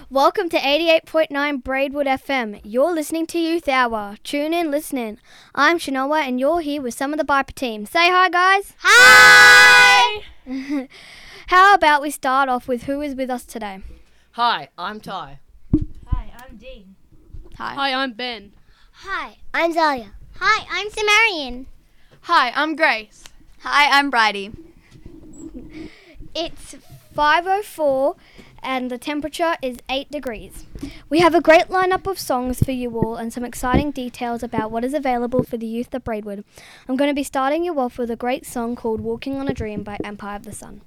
Welcome to 88.9 Braidwood FM. You're listening to Youth Hour. Tune in, listening. I'm Shanoa and you're here with some of the Viper team. Say hi, guys. Hi! How about we start off with who is with us today? Hi, I'm Ty. Hi, I'm Dean. Hi, I'm Ben. Hi, I'm Zalia. Hi, I'm Samarian. Hi, I'm Grace. Hi, I'm Bridie. It's 5:04 and the temperature is 8 degrees. We have a great lineup of songs for you all and some exciting details about what is available for the youth of Braidwood. I'm going to be starting you off with a great song called Walking on a Dream by Empire of the Sun.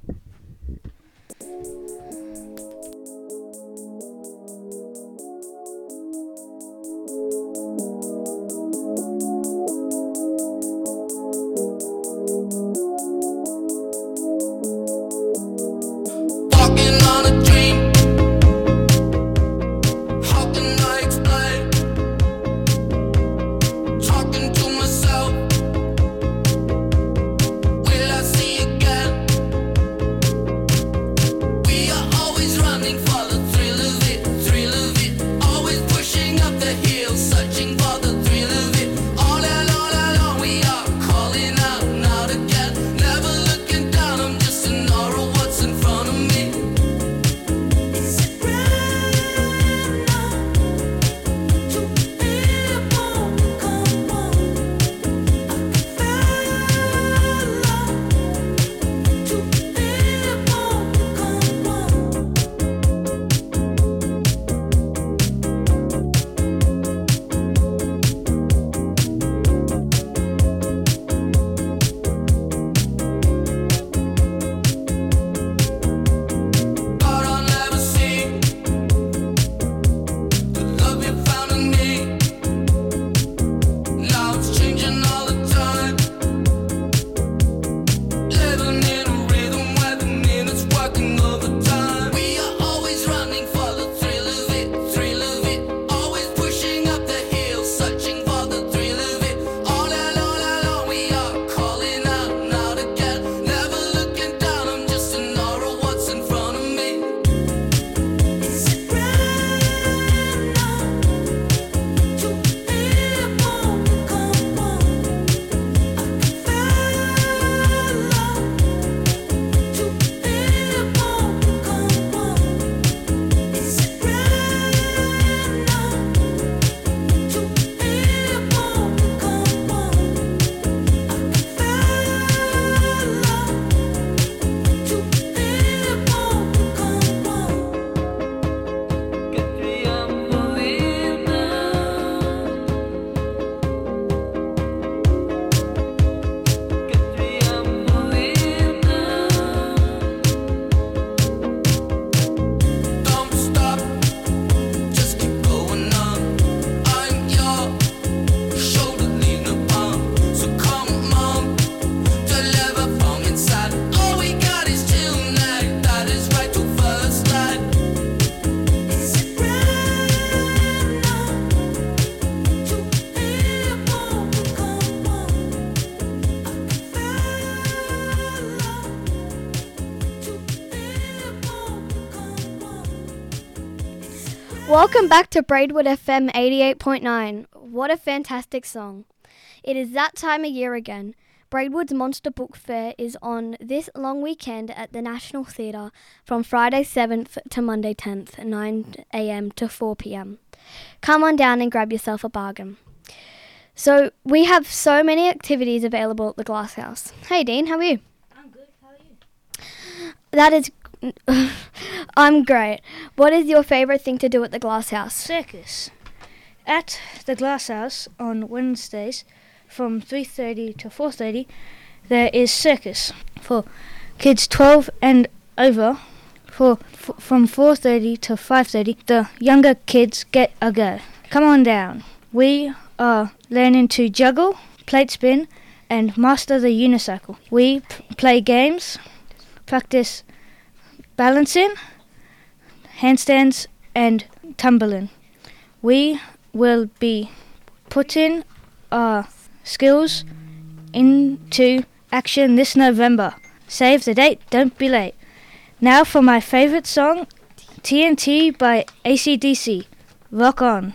Welcome back to Braidwood FM 88.9. What a fantastic song. It is that time of year again. Braidwood's Monster Book Fair is on this long weekend at the National Theatre from Friday 7th to Monday 10th, 9 a.m. to 4 p.m. Come on down and grab yourself a bargain. So we have so many activities available at the Glass House. Hey Dean, how are you? I'm good, how are you? That is... I'm great. What is your favourite thing to do at the Glass House? Circus. At the Glass House on Wednesdays from 3:30 to 4:30 there is circus for kids 12 and over. From 4:30 to 5:30 the younger kids get a go. Come on down. We are learning to juggle, plate spin and master the unicycle. We play games, practice balancing, handstands and tumbling. We will be putting our skills into action this November. Save the date, don't be late. Now for my favourite song, TNT by AC/DC. Rock on.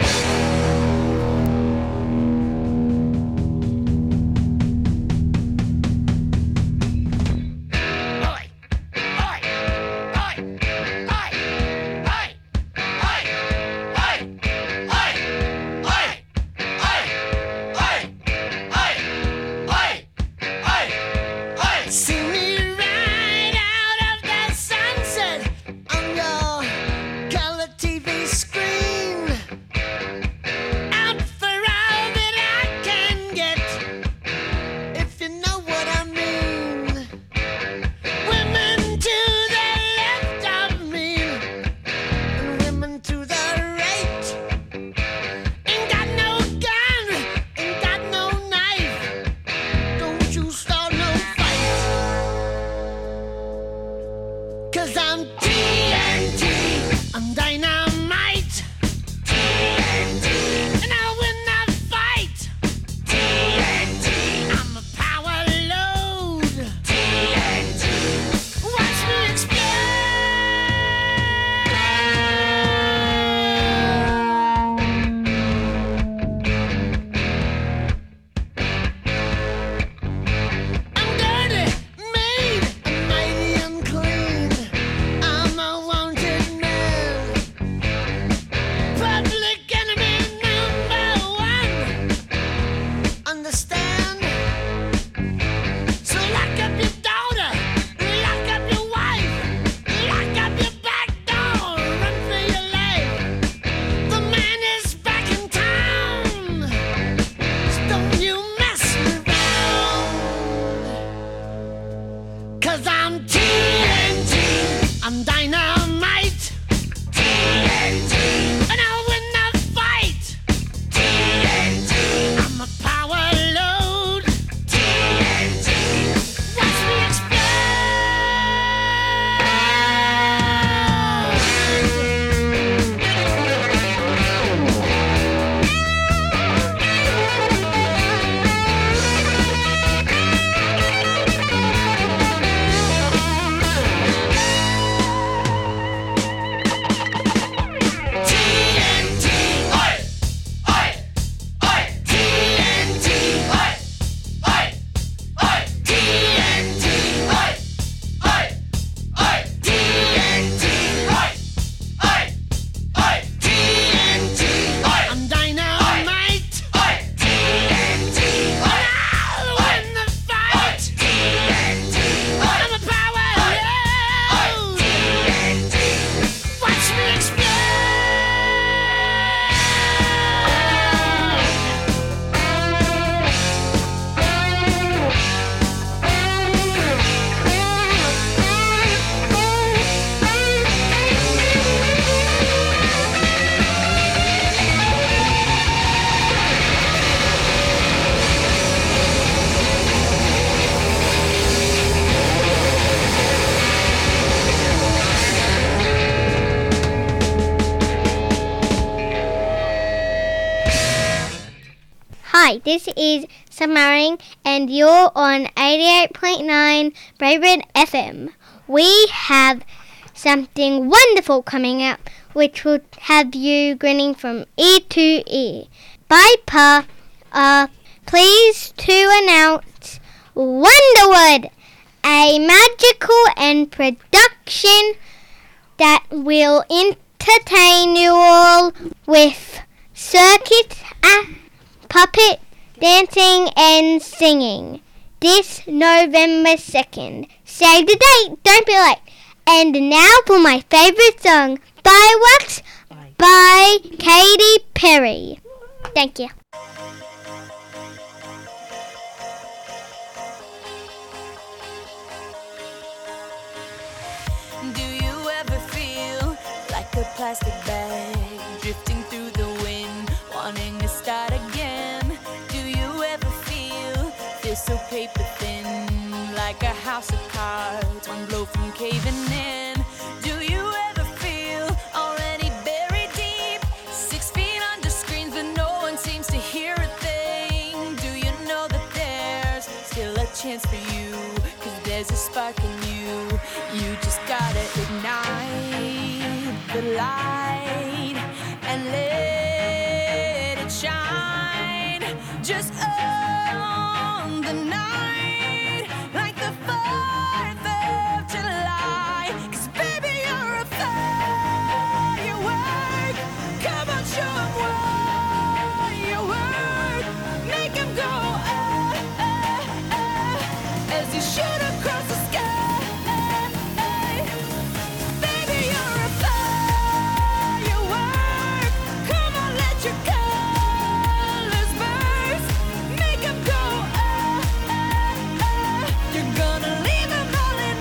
Hi, this is Samaring and you're on 88.9 Braidwood FM. We have something wonderful coming up which will have you grinning from ear to ear. By Pa, pleased to announce Wonderwood, a magical and production that will entertain you all with circuit, puppet, dancing and singing this November 2nd. Save the date, don't be late. And now for my favourite song, Fireworks by Katy Perry. Thank you. Do you ever feel like a plastic bag drifting through the wind, wanting to start again? Do you ever feel so paper thin, like a house of cards, one blow from caving in? Do you ever feel already buried deep, 6 feet under screens, but no one seems to hear a thing? Do you know that there's still a chance for you, 'cause there's a spark in you, you just gotta ignite. the light and let it shine just on the night like the 4th of July. 'Cause baby, you're a firework. Come on, show 'em what you work. Make 'em go as you shoot across the sky. Baby, you're a firework. Come on, let your colors burst. Make 'em go You're gonna leave 'em all in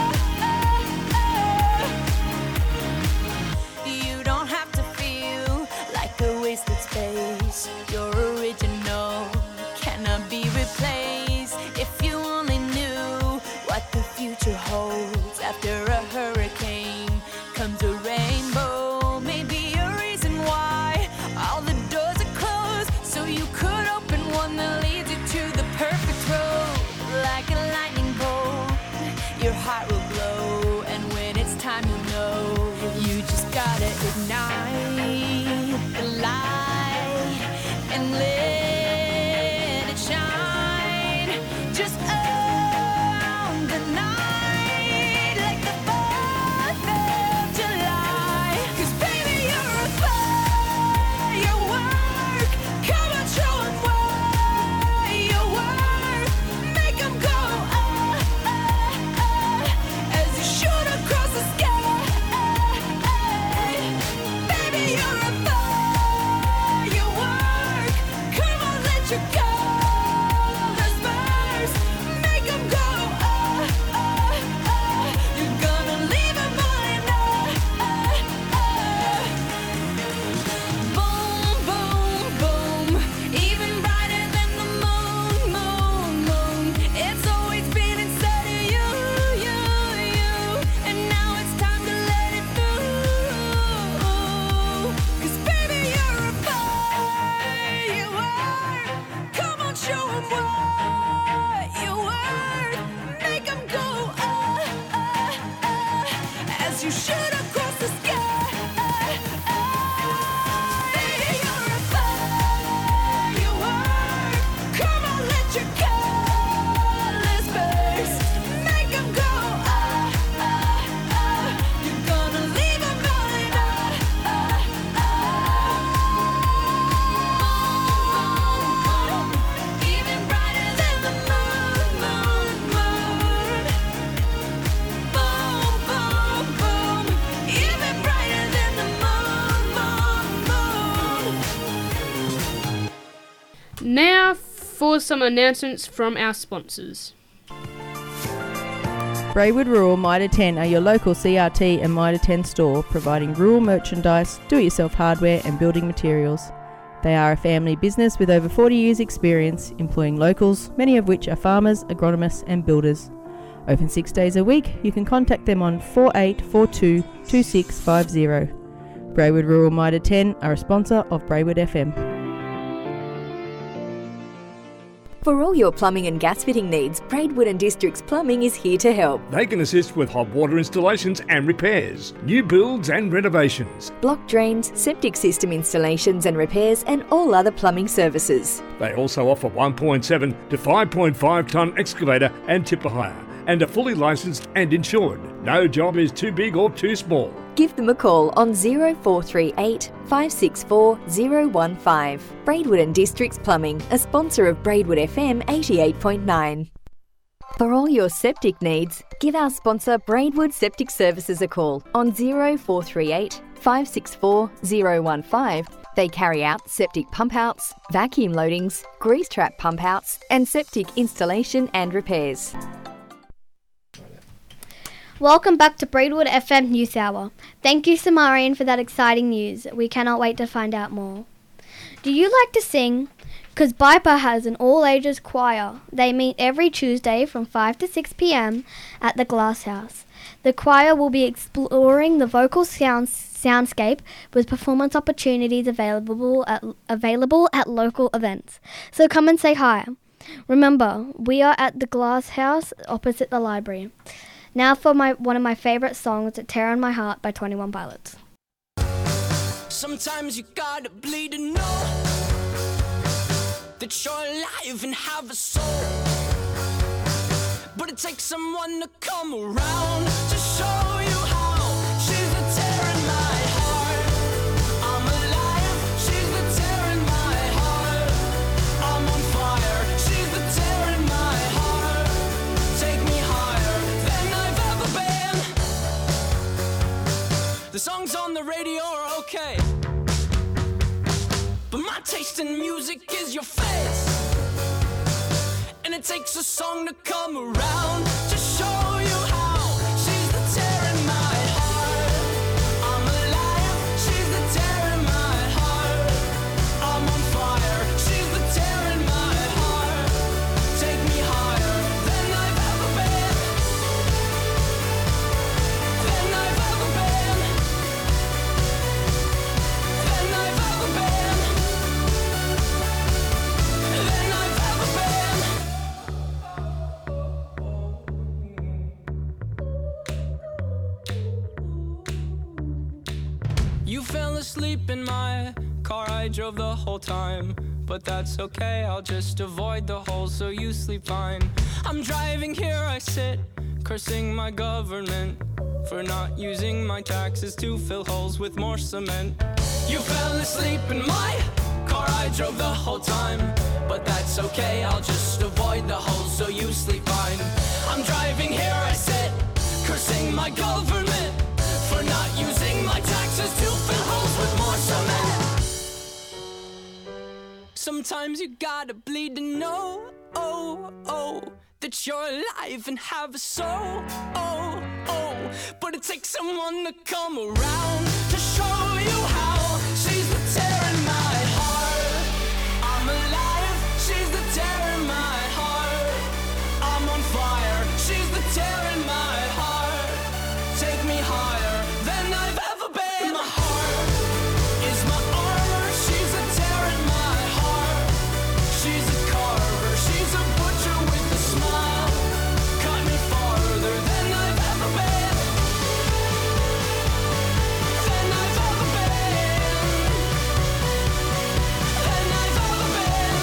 You don't have to feel like a wasted space. You're original, cannot be replaced. If you only knew what the future holds. After a hurricane comes a rainbow. Maybe a reason why all the doors are closed, so you could open one that leads you to the perfect road. Like a lightning bolt, your heart will glow, and when it's time, you'll know. You just gotta ignite the light and let it shine just on the night like the 4th of July. 'Cause baby, you're a firework. Come on, show 'em what you work. Make 'em go as you shoot across the sky. Baby, you're a firework. Come on, let your colors burst. Make 'em go You're gonna leave 'em all in Boom, boom, boom. Even brighter than the moon, moon, moon. It's always been inside of you, you, you. And now it's time to let it through. 'Cause baby, you're a firework. Come on, show 'em what you worth. Make 'em go as you shoot across the sky. Baby, you're a firework. Come on, let your colors burst. Make 'em go You're gonna leave 'em all in Even brighter than the moon, moon, moon. Boom, boom, boom. Even brighter than the moon, moon, moon. Now for some announcements from our sponsors. Braidwood Rural Mitre 10 are your local CRT and Mitre 10 store, providing rural merchandise, do-it-yourself hardware and building materials. They are a family business with over 40 years' experience, employing locals, many of which are farmers, agronomists and builders. Open 6 days a week. You can contact them on 4842 2650. Braidwood Rural Mitre 10 are a sponsor of Braidwood FM. For all your plumbing and gas fitting needs, Braidwood and Districts Plumbing is here to help. They can assist with hot water installations and repairs, new builds and renovations. Block drains, septic system installations and repairs, and all other plumbing services. They also offer 1.7 to 5.5 tonne excavator and tipper hire, and are fully licensed and insured. No job is too big or too small. Give them a call on 0438 564 015. Braidwood and Districts Plumbing, a sponsor of Braidwood FM 88.9. For all your septic needs, give our sponsor Braidwood Septic Services a call on 0438 564 015. They carry out septic pump outs, vacuum loadings, grease trap pump outs, and septic installation and repairs. Welcome back to Braidwood FM News Hour. Thank you, Samarian, for that exciting news. We cannot wait to find out more. Do you like to sing? Because BIPA has an all-ages choir. They meet every Tuesday from 5 to 6 p.m. at the Glass House. The choir will be exploring the vocal soundscape with performance opportunities available at local events. So come and say hi. Remember, we are at the Glass House opposite the library. Now for one of my favourite songs, Tear on My Heart by 21 Pilots. Sometimes you gotta bleed to know that you're alive and have a soul. But it takes someone to come around to show you how. She's the tear in my heart. I'm alive. She's the tear in my heart. I'm on fire. She's the tear in my heart. Take me higher than I've ever been. The songs on the radio are okay, but my taste in music is your face. And it takes a song to come around to show you how. She's the tear in my heart. I'm alive. She's the tear in my heart. I'm on fire. She's the tear in my heart. Take me higher than I've ever been. Than I've ever been. Than I've ever been. Than I've ever been. You fell asleep in my car, I drove the whole time. But that's okay, I'll just avoid the holes so you sleep fine. I'm driving here, I sit, cursing my government for not using my taxes to fill holes with more cement. You fell asleep in my car, I drove the whole time. But that's okay, I'll just avoid the holes so you sleep fine. I'm driving here, I sit, cursing my government for not using my taxes to fill holes with more cement. Sometimes you gotta bleed to know, that you're alive and have a soul, but it takes someone to come around to show you how. She's the tear in my heart. I'm alive. She's the tear in my heart. I'm on fire. She's the tear in my heart. Take me higher than I've ever been. My heart is my armor. She's a tear in my heart. She's a carver. She's a butcher with a smile. Cut me farther than I've ever been. Than I've ever been. Than I've ever been.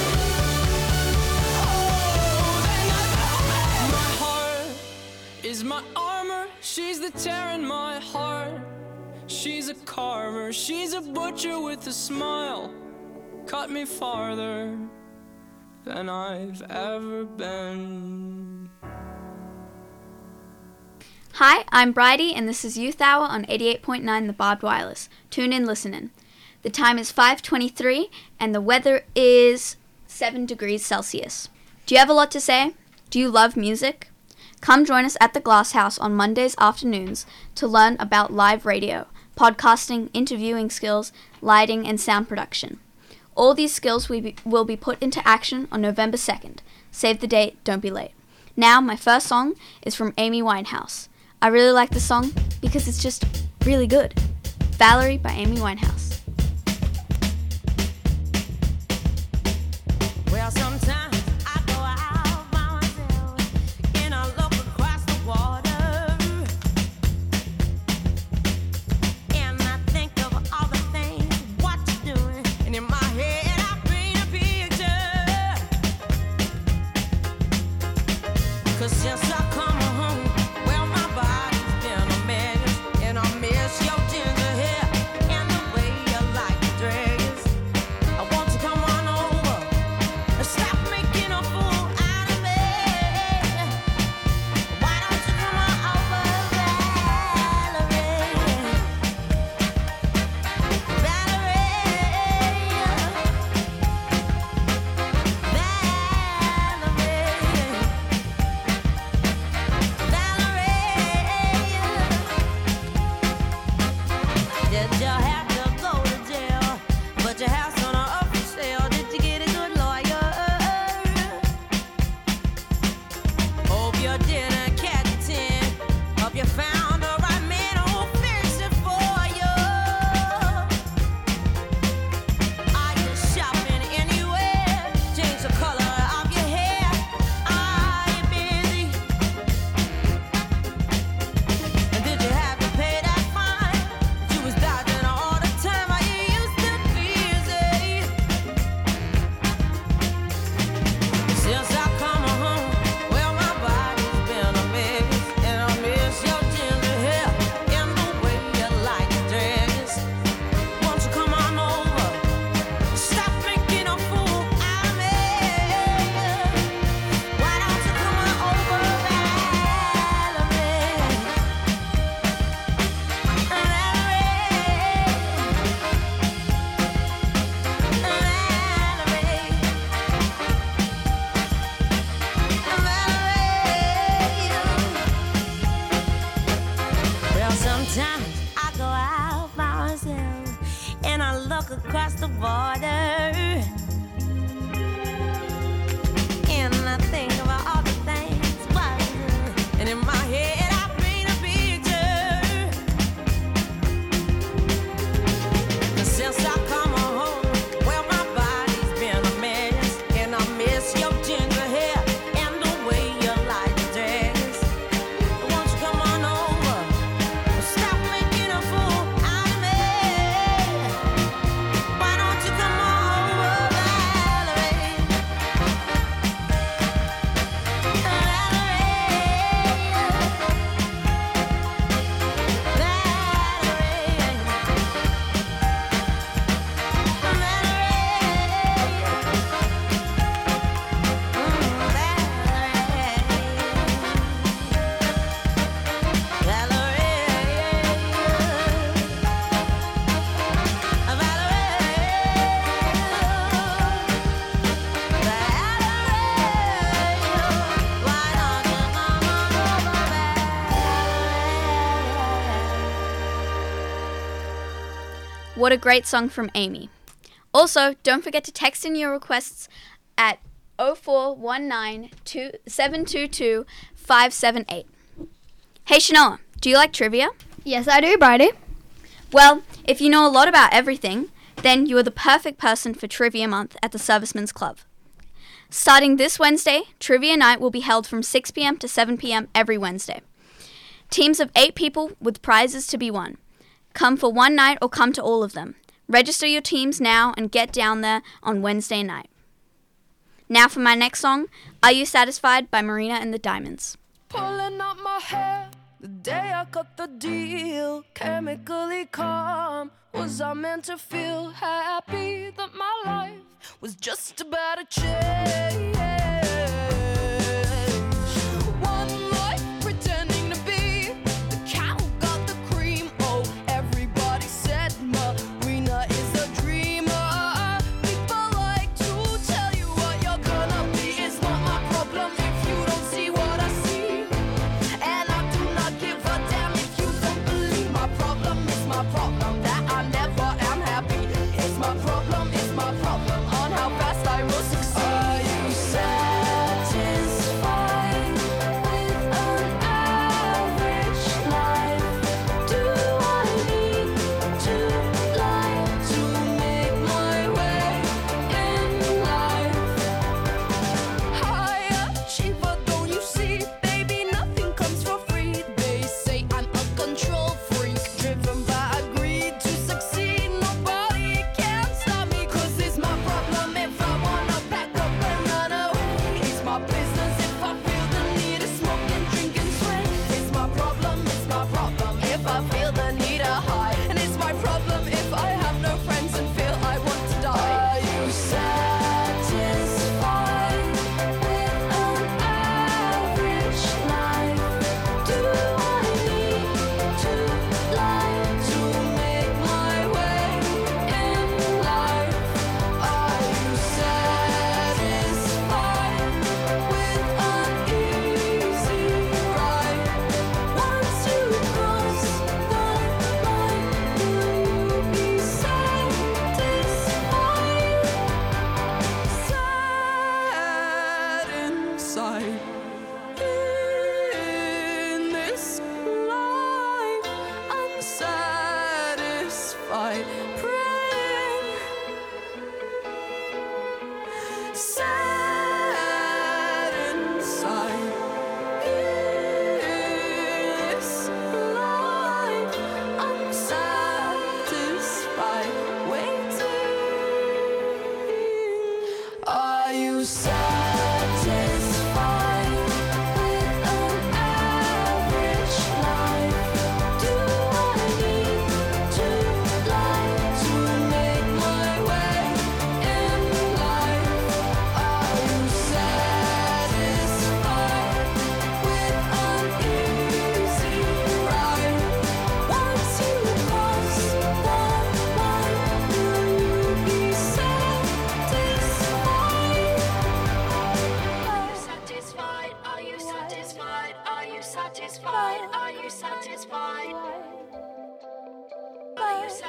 Oh, than I've ever been. My heart is my armor. She's the tear in my heart. She's a carver. She's a butcher with a smile. Cut me farther than I've ever been. Hi, I'm Bridie, and this is Youth Hour on 88.9 The Barbed Wireless. Tune in, listen in. The time is 5:23, and the weather is 7 degrees Celsius. Do you have a lot to say? Do you love music? Come join us at the Glass House on Mondays afternoons to learn about live radio, podcasting, interviewing skills, lighting, and sound production. All these skills will be put into action on November 2nd. Save the date, don't be late. Now, my first song is from Amy Winehouse. I really like the song because it's just really good. Valerie by Amy Winehouse. Well, sometimes I go out by myself and I look across the water, and I think of all the things what you're doing, and in my head I paint a picture. 'Cause since I come home, well, my body's been a mess, and I miss your ginger hair and the way you like to dress. I want to come on over and stop making a fool out of me. Why don't you come on over, Valerie? Did you have to go to jail? But your house on up for sale. Did you get a good lawyer? Hope you didn't catch a 10. Hope you found the right man who'll fix it for you. Are you shopping anywhere? Change the color of your hair. Are you busy? And did you have to pay that fine? That you was dodging all the across the border. And I think about all the things, and in my head I paint a picture. And since I come home, well, my body's been a mess, and I miss your ginger hair and the way you like to dress. Won't you come on over? Stop making a fool out of me. Why don't you come on over, Valerie? What a great song from Amy. Also, don't forget to text in your requests at 0419 722 578. Hey Shanoa, do you like trivia? Yes, I do, Bridie. Well, if you know a lot about everything, then you are the perfect person for Trivia Month at the Servicemen's Club. Starting this Wednesday, Trivia Night will be held from 6 p.m. to 7 p.m. every Wednesday. Teams of 8 people with prizes to be won. Come for one night or come to all of them. Register your teams now and get down there on Wednesday night. Now for my next song, Are You Satisfied by Marina and the Diamonds. Pulling up my hair the day I cut the deal. Chemically calm. Was I meant to feel happy that my life was just about to change? One life pretending to be the cow got the cream. Oh, everybody said Marina is a dreamer. People like to tell you what you're gonna be. It's not my problem if you don't see what I see. And I do not give a damn if you don't believe. My problem is my problem that I never am happy. It's my problem on how fast I will succeed. Are you satisfied with an average life? Do I need to lie to make my way in life? High achiever, don't you see? Baby, nothing comes for free. They say I'm a control freak, driven by greed to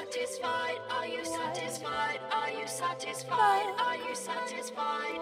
satisfied? Are you satisfied? Are you satisfied? Are you satisfied?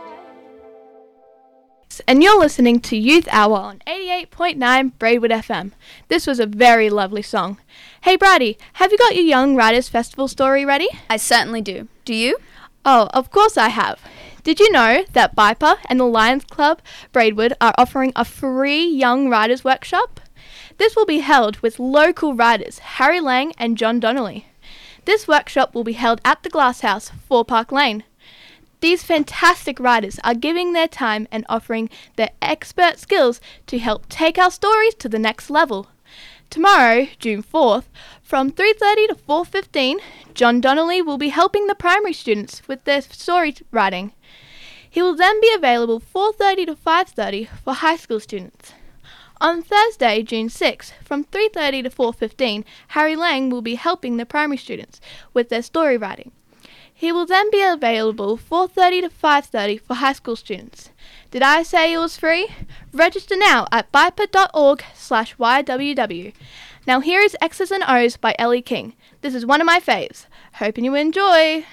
And you're listening to Youth Hour on 88.9 Braidwood FM. This was a very lovely song. Hey Brady, have you got your Young Writers Festival story ready? I certainly do. Do you? Oh, of course I have. Did you know that BIPA and the Lions Club Braidwood are offering a free Young Writers workshop? This will be held with local writers Harry Lang and John Donnelly. This workshop will be held at the Glasshouse, 4 Park Lane. These fantastic writers are giving their time and offering their expert skills to help take our stories to the next level. Tomorrow, June 4th, from 3:30 to 4:15, John Donnelly will be helping the primary students with their story writing. He will then be available 4:30 to 5:30 for high school students. On Thursday, June 6th, from 3:30 to 4:15, Harry Lang will be helping the primary students with their story writing. He will then be available 4:30 to 5:30 for high school students. Did I say it was free? Register now at bipa.org/YWW. Now here is X's and O's by Ellie King. This is one of my faves. Hoping you enjoy.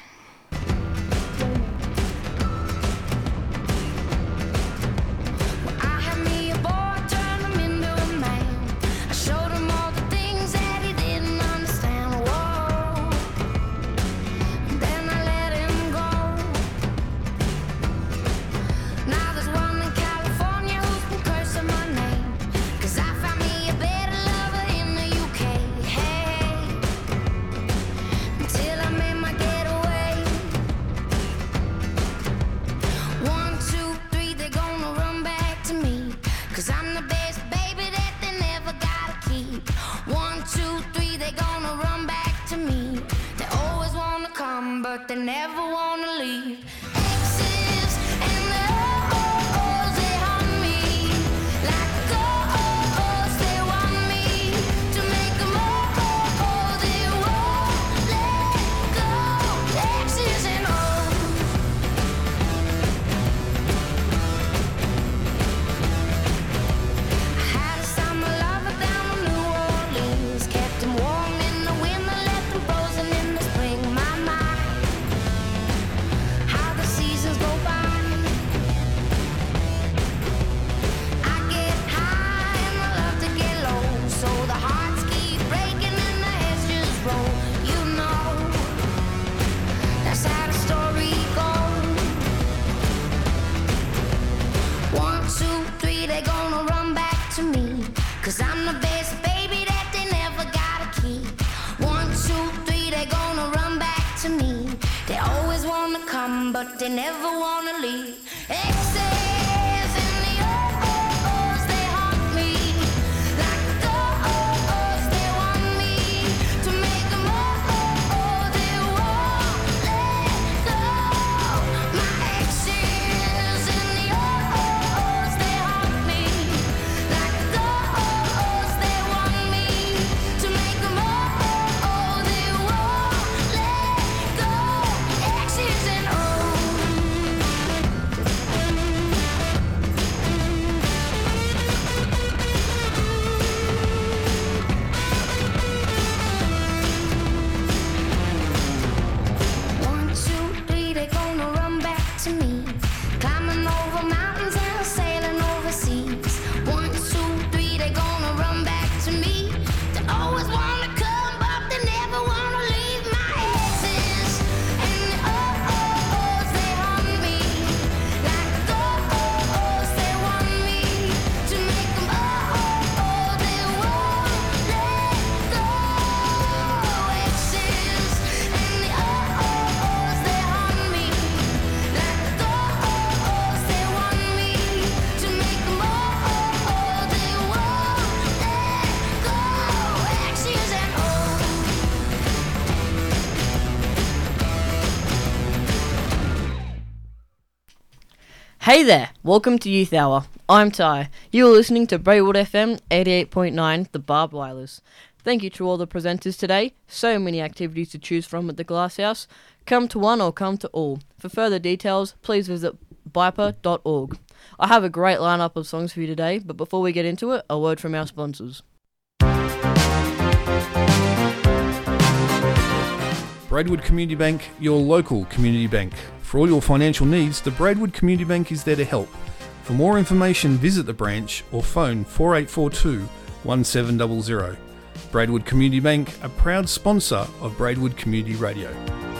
But they never wanna leave. Cause I'm the best baby that they never gotta keep. 1, 2, 3, they gonna run back to me. They always wanna come, but they never wanna leave. X's and the O's, they haunt me. Like the O's, they want me to make them they won't let go. My X's and the O's, they haunt me. Like the O's, they want me to make them they won't let go. X's and Hey there, welcome to Youth Hour. I'm Ty. You are listening to Braidwood FM 88.9, the Barbed Wireless. Thank you to all the presenters today. So many activities to choose from at the Glasshouse. Come to one or come to all. For further details, please visit bipa.org. I have a great lineup of songs for you today, but before we get into it, a word from our sponsors. Braidwood Community Bank, your local community bank. For all your financial needs, the Braidwood Community Bank is there to help. For more information, visit the branch or phone 4842 1700. Braidwood Community Bank, a proud sponsor of Braidwood Community Radio.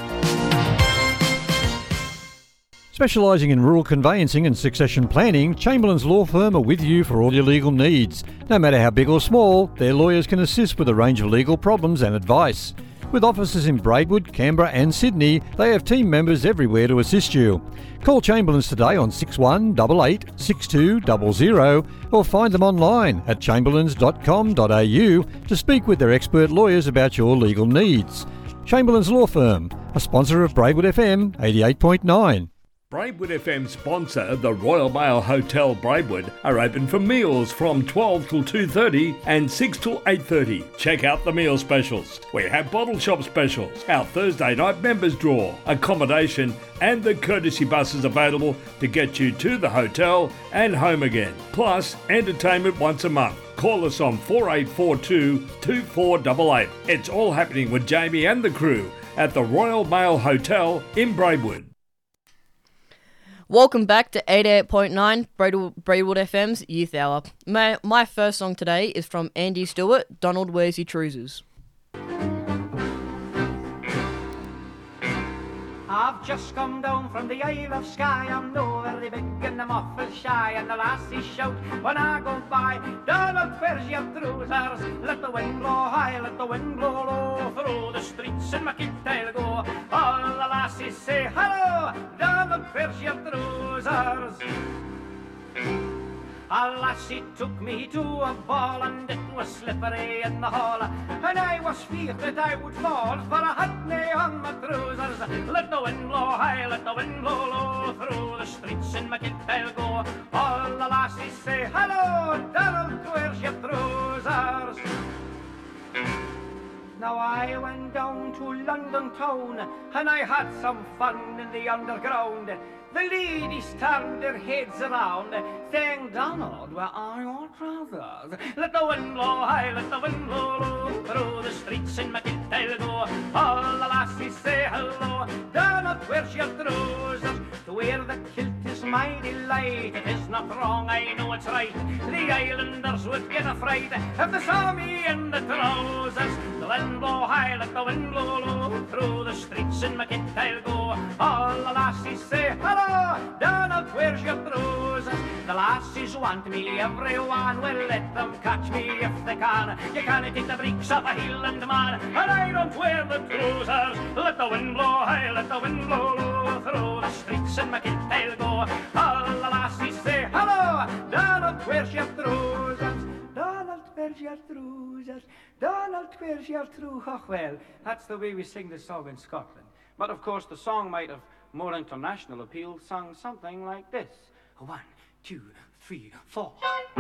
Specialising in rural conveyancing and succession planning, Chamberlain's Law Firm are with you for all your legal needs. No matter how big or small, their lawyers can assist with a range of legal problems and advice. With offices in Braidwood, Canberra and Sydney, they have team members everywhere to assist you. Call Chamberlain's today on 6188 6200 or find them online at chamberlains.com.au to speak with their expert lawyers about your legal needs. Chamberlain's Law Firm, a sponsor of Braidwood FM 88.9. Braidwood FM sponsor, the Royal Mail Hotel Braidwood, are open for meals from 12 till 2:30 and 6 till 8:30. Check out the meal specials. We have bottle shop specials, our Thursday night members draw, accommodation and the courtesy buses available to get you to the hotel and home again. Plus, entertainment once a month. Call us on 4842 2488. It's all happening with Jamie and the crew at the Royal Mail Hotel in Braidwood. Welcome back to 88.9 Braidwood FM's Youth Hour. My first song today is from Andy Stewart, Donald Wears Your Trousers. I've just come down from the Isle of Skye. I'm no very big and I'm awful shy, and the lassies shout when I go by, Donald, where's your trousers? Let the wind blow high, let the wind blow low, through the streets in my kit I'll go. All the lassies say hello, Donald, where's your trousers? A lassie took me to a ball and it was slippery in the hall, and I was feared that I would fall, for I had nae on my trousers. Let the wind blow high, let the wind blow low, through the streets in my kit I'll go. All the lassies say hello, Donald, where's your trousers? Now I went down to London town and I had some fun in the underground. The ladies turned their heads around, saying, Donald, where are your trousers? Let the wind blow high, let the wind blow low, through the streets in my kit I'll go. All the lassies say hello, Donald, where's your trousers? To wear the kilt is my delight, it is not wrong, I know it's right. The islanders would get affright if they saw me in the trousers. The wind blow high, let the wind blow low, through the streets in my kit I'll go. All the lassies say hello, Donald, where's your trousers? The lassies want me, everyone will let them catch me if they can. You can't take the breeks off a Highland man, and I don't wear the trousers. Let the wind blow high, let the wind blow low, through the streets in my kit I'll go. All the lassies say hello, Donald, where's your trousers? Donald, where's your trousers? Donald, where's your trousers? Oh, well, that's the way we sing the song in Scotland. But of course the song might have more international appeal, sung something like this. 1, 2, 3, 4.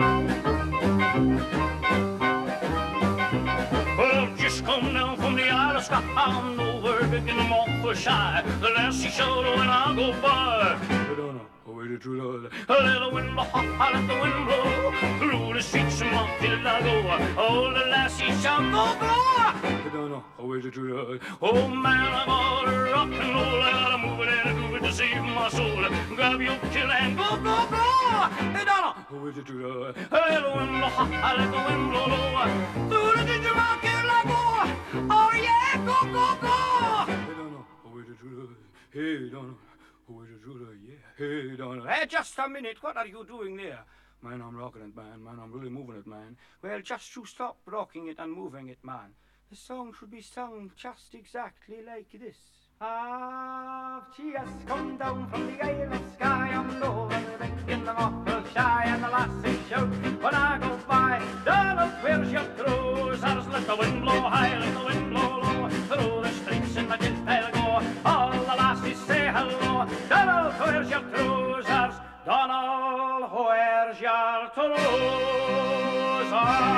Well, I've just come down from the Isle of Skye. I'm nowhere big and I'm awful shy. The lassie shout when I go by. I don't know. Let the wind blow, let the wind blow, through the streets of Montfield I go. All the lassies shout, go, go! I don't know, where's the truth? Oh man, I'm all rock and roll. I gotta move it and groove it to save my soul. Grab your kill and go, go, go! I don't know, where's the truth? Let the wind blow, let the wind blow low, through the streets of Montfield I go. Oh yeah, go, go, go! I don't know, where's the truth? Hey, don't know. Hey, Donald. Hey, just a minute. What are you doing there? Man, I'm rocking it, man. Man, I'm really moving it, man. Well, just you stop rocking it and moving it, man. The song should be sung just exactly like this. I've just come down from the Isle of Skye. I'm over the bank in the awful shy, and the lassie shout when I go by, Donald, where's your trousers? Let the wind blow high, let the wind blow low, through the streets in my kit I'll go. All the lassies say hello, Donald, where's your trousers? Donald, where's your trousers?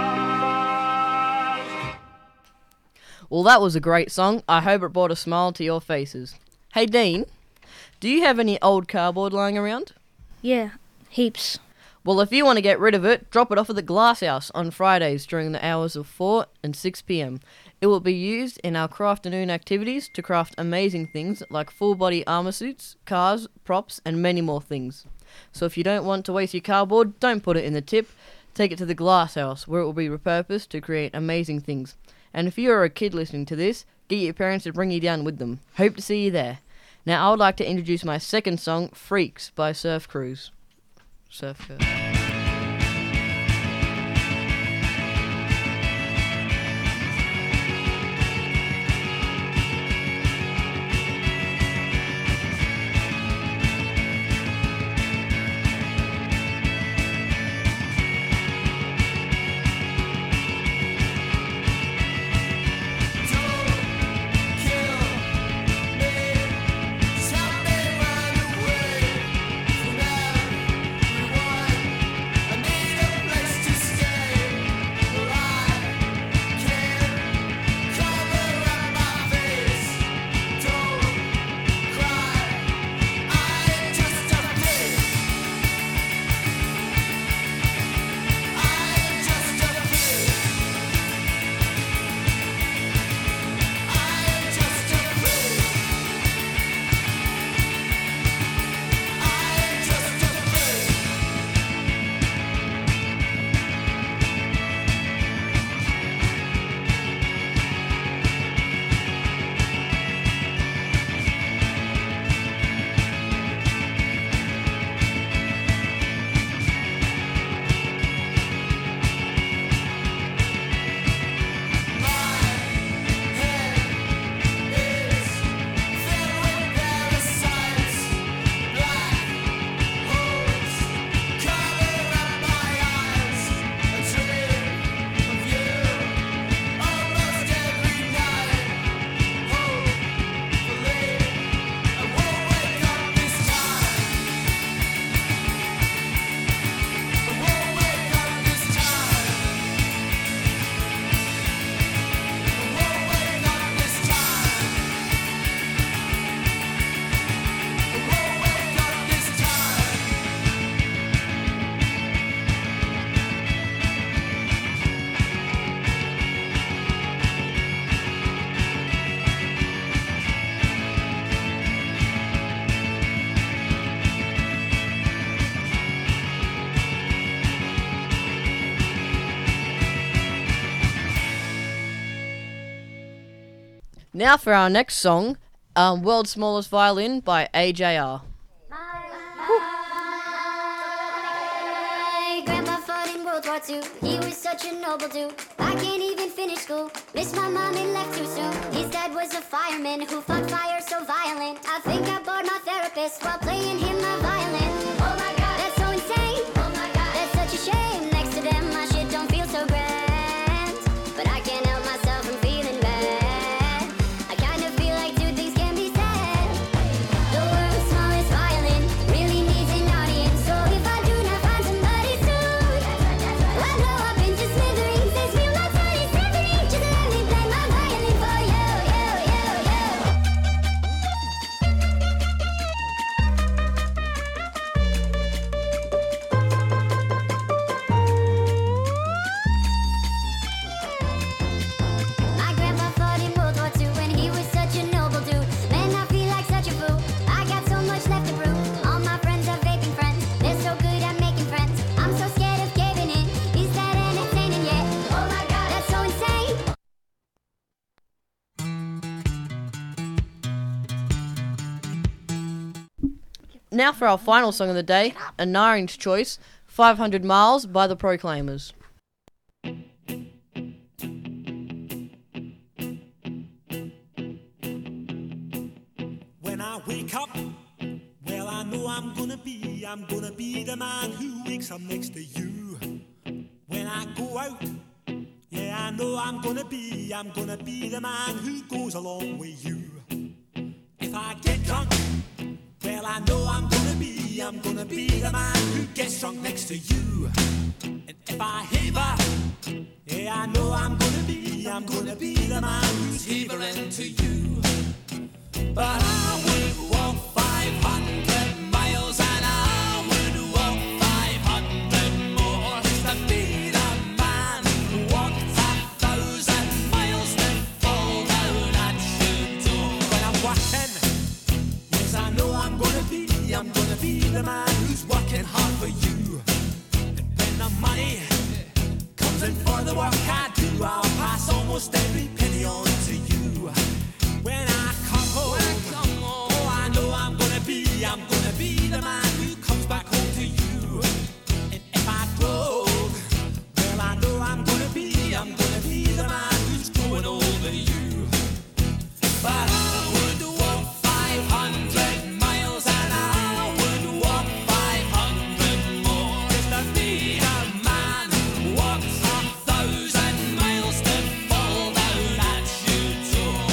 Well, that was a great song. I hope it brought a smile to your faces. Hey, Dean, do you have any old cardboard lying around? Yeah, heaps. Well, if you want to get rid of it, drop it off at the Glass House on Fridays during the hours of 4 and 6 p.m. It will be used in our Crafternoon activities to craft amazing things like full-body armor suits, cars, props, and many more things. So if you don't want to waste your cardboard, don't put it in the tip. Take it to the glass house, where it will be repurposed to create amazing things. And if you are a kid listening to this, get your parents to bring you down with them. Hope to see you there. Now I would like to introduce my second song, Freaks by Surf Cruise. Surf Cruise. Now for our next song, World's Smallest Violin by AJR. My grandpa fought in World War II. He was such a noble dude. I can't even finish school. Missed my mom and left too soon. His dad was a fireman who fought fire so violent. I think I bored my therapist while playing him my violin. Oh my god, that's so insane. Oh my god, that's such a shame. Next to them, my shit don't feel so grand. But I can't help myself from feeling bad. I kind of feel like two things can be said. The world's smallest violin really needs an audience. So if I do not find somebody soon, I'll blow up into smithereens. This feel like Tony Stephanie. Just let me play my violin for you, you, you, you. My grandpa fought in World War II and he was such a noble dude. Man, I feel like such a fool. I got so much left to prove. All my friends are vaping friends. They're so good at making friends. I'm so scared of caving in. Is that entertaining yet? Oh my god, that's so insane. Now for our final song of the day, a Naring's Choice, 500 Miles by the Proclaimers. When I wake up, well, I know I'm gonna be the man who wakes up next to you. When I go out, yeah, I know I'm gonna be the man who goes along with you. If I get drunk, well, I know I'm gonna be the man who gets drunk next to you. And if I haver, yeah, I know I'm gonna be the man who's havering to you. But I would walk 500 miles and I would walk 500 more just to be the man who walked 1,000 miles to be the man who's working hard for you. And when the money comes in for the work I do, I'll pass almost every penny on to you. When I come home, oh, I know I'm gonna be the man who comes back home to you. And if I broke, well, I know I'm gonna be the man who's growing over you. But I would walk 500 miles and I would walk 500 more just to be the man who walks 1,000 miles to fall down at your door.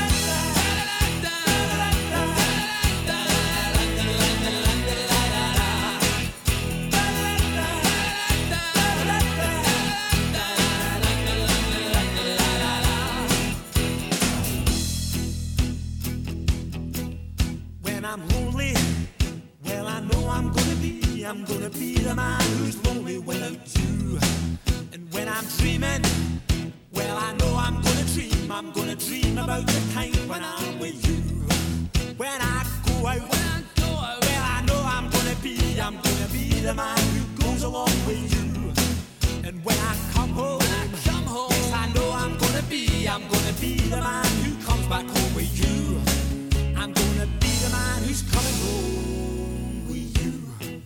When I'm lonely, well, I know I'm gonna be the man who's lonely without you. And when I'm dreaming, well, I know I'm gonna dream about the time when I'm with you. When I go out, well, I know I'm gonna be the man who goes along with you. And when I come home, yes, I know I'm gonna be the man who comes back home with you. I'm gonna be the man who's coming home with you.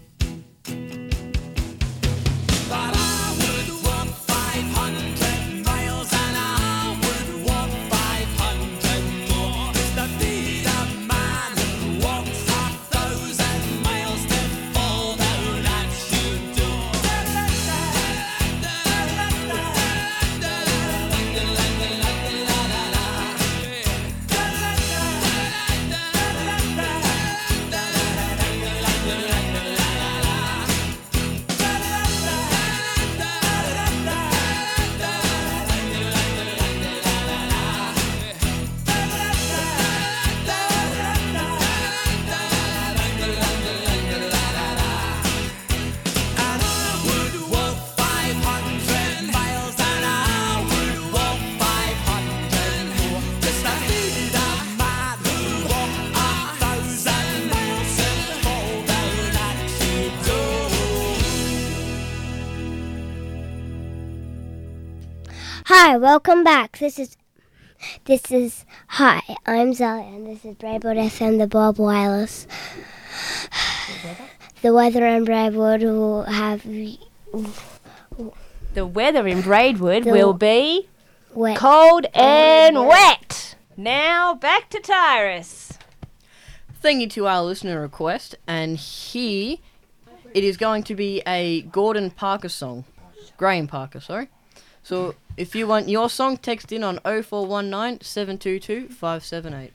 But I would walk 500 miles and I would walk 500 more just to be the man who walks 1,000 miles to fall down at your door. Hi, welcome back. This is hi. I'm Zalia, and this is Braidwood FM, the Bob Wireless. The weather in Braidwood will have The weather in Braidwood will be wet. cold and wet. Now back to Tyrus. Thank you to our listener request, and here it is going to be a Gordon Parker song. Graham Parker, sorry. So if you want your song, text in on 0419 722 578.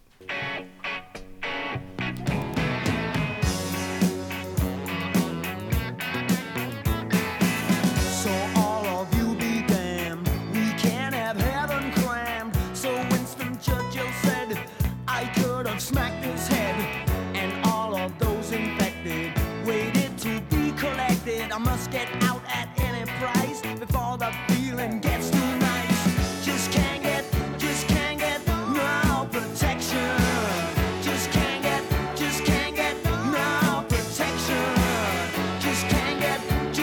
So all of you be damned, we can't have heaven crammed. So Winston Churchill said, I could have smacked his head. And all of those infected waited to be collected. I must get out at any price before the feeling gets too nice. Just can't get no protection. Just can't get no protection. Just can't get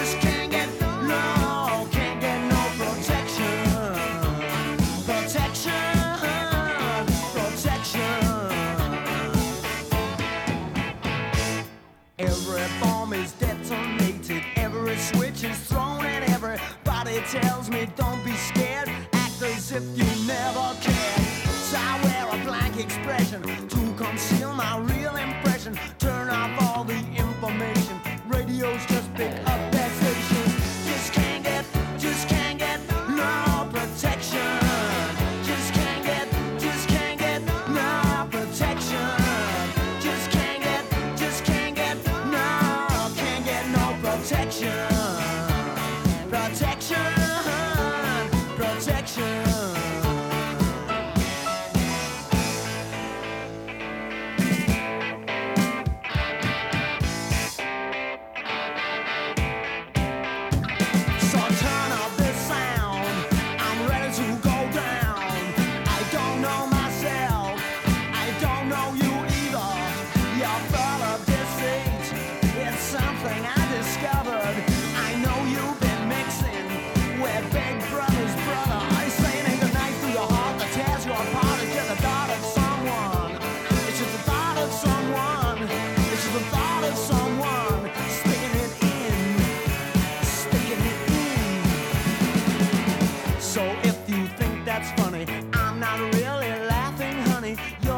no, can't get no protection. Every bomb is detonated, every switch is thrown, and everybody tells me don't be scared, act as if you never cared. So I wear a blank expression to conceal my real impression. Turn off all the information, radios just pick up their stations. Just can't get no protection. Just can't get no protection. Just can't get no, can't get no protection. Protection.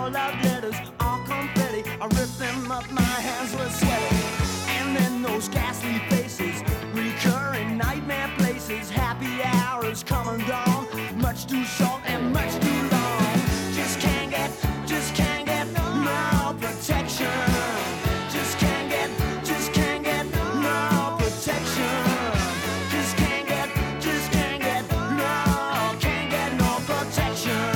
your love letters are confetti. I rip them up, my hands were sweaty. And then those ghastly faces, recurring nightmare places, happy hours come and gone, much too short and much too long. Just can't get no protection. Just can't get no protection. Just can't get no protection.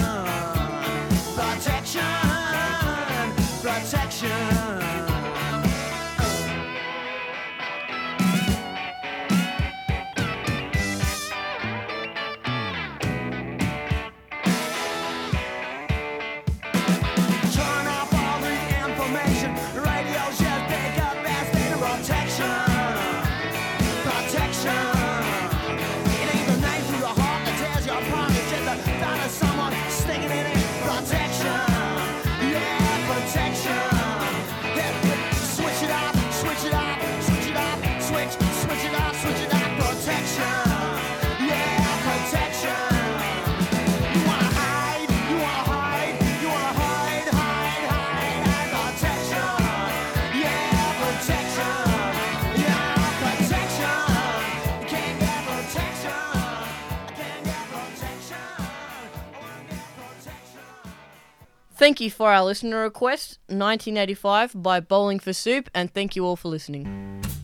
Protection. Turn off all the information. Radio's just pick up and state of protection. Protection. It ain't the knife through the heart that tears your apart. It's just the thought of someone sticking it in. Protection. Yeah, protection. Yeah, switch it up, switch it up, switch it up, switch it up, switch it up. Protection. Yeah, protection. You wanna hide, you wanna hide, you wanna hide. Protection. Yeah, protection. Yeah, protection. You can't get protection. I can't get protection. Thank you for our listener request, 1985 by Bowling for Soup, and thank you all for listening.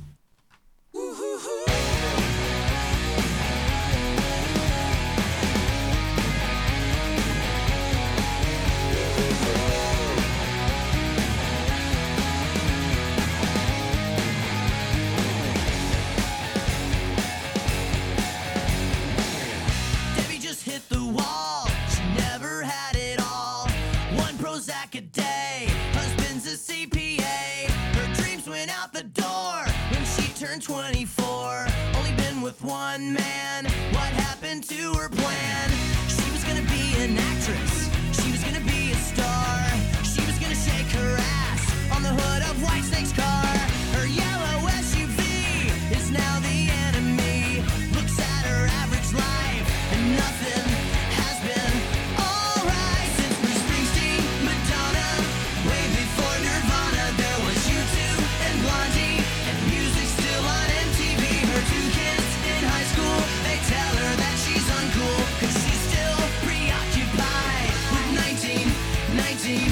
Debbie just hit the wall. She never had it all. One Prozac a day. Husband's a CPA. Her dreams went out the door when she turned 24. Only been with one man. What happened to her plan? She was gonna be an actress. She was gonna be a star. She was gonna shake her ass on the hood of Whitesnake's car. Her yellow SUV is now the enemy. Looks at her average life and nothing has been alright since Bruce Springsteen, Madonna, way before Nirvana. There was U2 and Blondie, and music still on MTV. Her two kids in high school, they tell her that she's uncool, 'cause she's still preoccupied with 1985.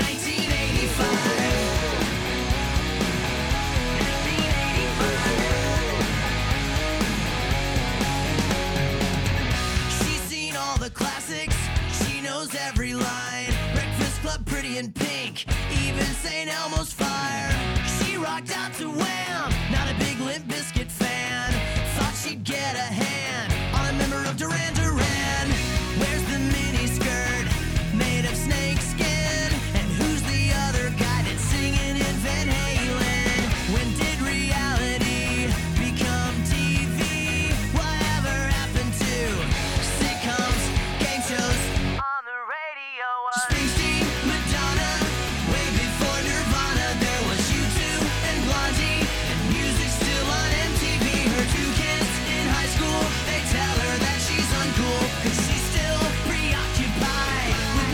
She's seen all the classics, she knows every line. Breakfast Club, Pretty in Pink, even St. Elmo's Fire. She rocked out to Wham, not a big Limp Bizkit fan. Thought she'd get a hand on a member of Duran Duran. Where's the mini skirt made of snake skin? And who's the other guy that's singing in Van Halen? When did reality become TV? Whatever happened to sitcoms, game shows on the radio? Springsteen, Madonna, way before Nirvana. There was U2 and Blondie, and music still on MTV. Her two kids in high school, they tell her that she's uncool, 'cause she's still preoccupied with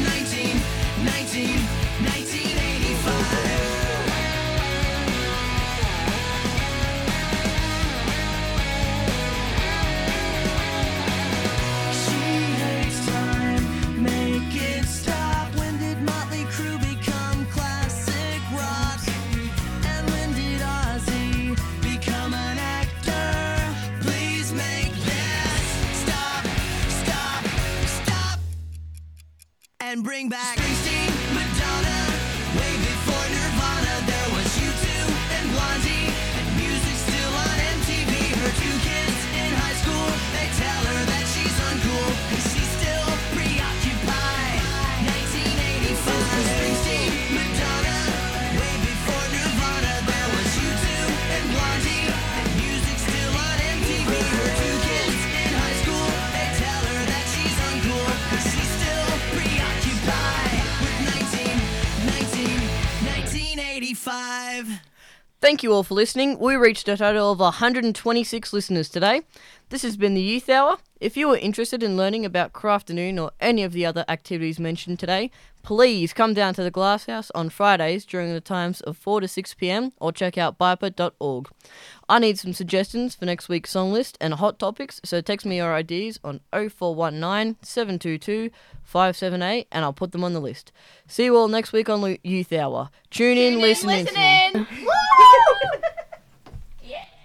1985. She hates time, make it stop. When did Motley Crue become classic rock? And when did Ozzy become an actor? Please make this stop, and bring back Springsteen, Madonna, way before Nirvana. There was U2 and Blondie, and music still on MTV. Her two kids in high school, they tell her that she's uncool, 'cause she's still preoccupied. 1985. Springsteen, Madonna, way before Nirvana. There was U2 and Blondie, and music still on MTV. Her two kids in high school, they tell her that she's uncool, 'cause she's still preoccupied with 1985. Thank you all for listening. We reached a total of 126 listeners today. This has been the Youth Hour. If you are interested in learning about Crafternoon or any of the other activities mentioned today, please come down to the Glasshouse on Fridays during the times of 4 to 6 p.m. or check out bipa.org. I need some suggestions for next week's song list and hot topics, so text me your ideas on 0419 722 578 and I'll put them on the list. See you all next week on Youth Hour. Tune in, listen.